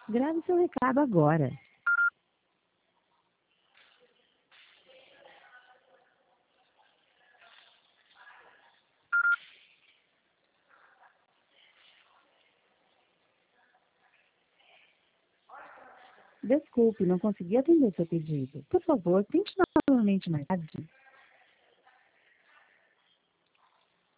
Grave seu recado agora. Desculpe, não consegui atender seu pedido. Por favor, tente novamente mais tarde.